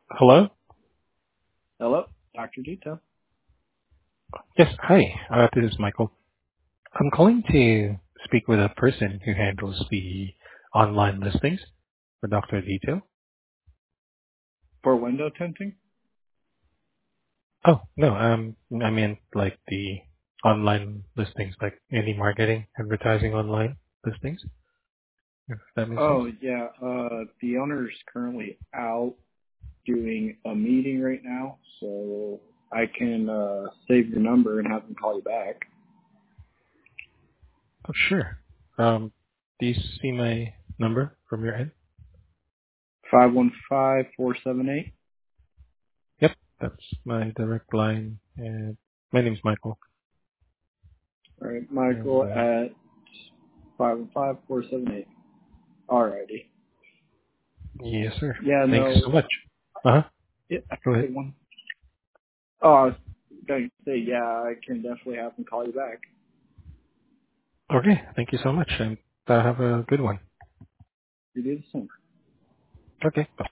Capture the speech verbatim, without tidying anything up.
Hello? Hello, Doctor Dito. Yes, hi. Uh, this is Michael. I'm calling to speak with a person who handles the online listings for Doctor Detail. For window tinting? Oh, no, um, I mean like the online listings, like any marketing, advertising online listings, if that makes sense. Oh, yeah. Uh, the owner's currently out doing a meeting right now, so I can uh, save your number and have him call you back. Oh, sure. Um, do you see my number from your end? Five one five four seven eight. Yep, that's my direct line, and my name's Michael. All right, And, Michael uh, at five one five four seven eight. Alrighty. yes, sir. Yeah, Thanks no. so much. Uh-huh. Yeah, that's Go a ahead. good one. Oh, I was going to say, yeah, I can definitely have him call you back. Okay. Thank you so much, and uh, have a good one. You do the same. Okay.